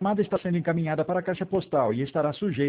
chamada está sendo encaminhada para a caixa postal e estará sujeita